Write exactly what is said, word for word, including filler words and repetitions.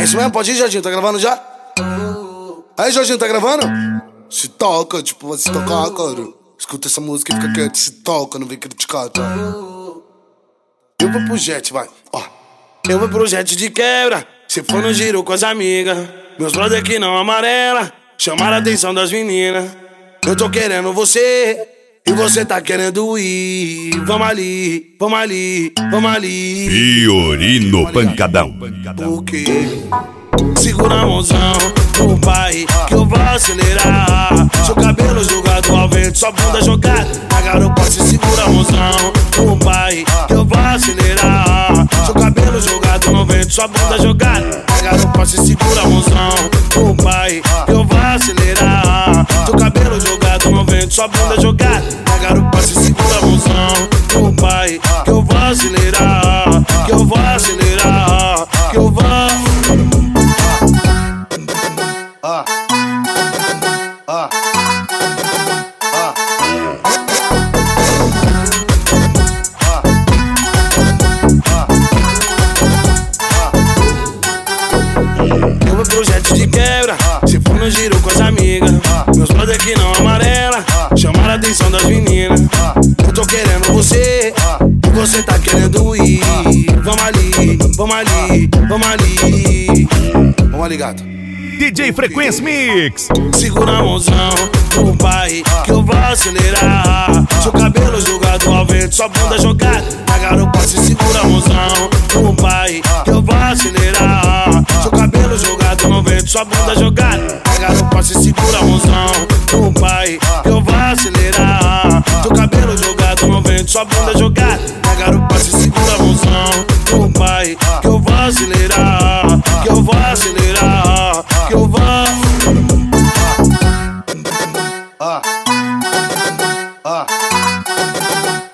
isso mesmo? Pode ir, Jorginho? Tá gravando já? Aí, Jorginho, tá gravando? Se toca, tipo, vai se tocar, cara. Escuta essa música e fica quieto. Se toca, não vem criticar, tá? Eu vou pro jet, vai. Ó. Eu vou pro jet de quebra. Se for no giro com as amigas. Meus brother que não amarela. Chamaram a atenção das meninas. Eu tô querendo você. E você tá querendo ir. Vamos ali, vamos ali, vamos ali. Fiorino Pancadão. O quê? Segura a mãozão do pai, que eu vou acelerar. Seu cabelo jogado ao vento, sua bunda jogada na garupa. Se segura a mãozão do pai, que eu vou acelerar. Seu cabelo jogado no vento, sua bunda jogada na garupa. Se segura a mãozão do pai, que eu vou acelerar. Seu cabelo jogado no vento, sua bunda jogada na garupa. Se segura a mãozão do pai, que eu vou acelerar. Que eu vou acelerar. Que eu vou. Ah, ah, ah, eu vou pro jet de quebra, se for no giro com as amigas. Meus brother que não amarela, chamaram a atenção das meninas. Eu tô querendo você, e você tá querendo ir. Vamos ali, vamos ali, vamos ali. Vamos ali, gato. D J Frequência Mix. Segura a mãozão do pai, que eu vou acelerar. Seu cabelo jogado ao vento, sua bunda jogada na garupa. Se segura a mãozão do pai, que eu vou acelerar. Seu cabelo jogado no vento, sua bunda jogada na garupa. Se segura a mãozão do pai, que eu vou acelerar. Seu cabelo jogado no vento, sua bunda jogada na garupa. Se segura a mãozão do pai, que eu vou acelerar. Que eu vou acelerar. Que eu vou. Ah, ah,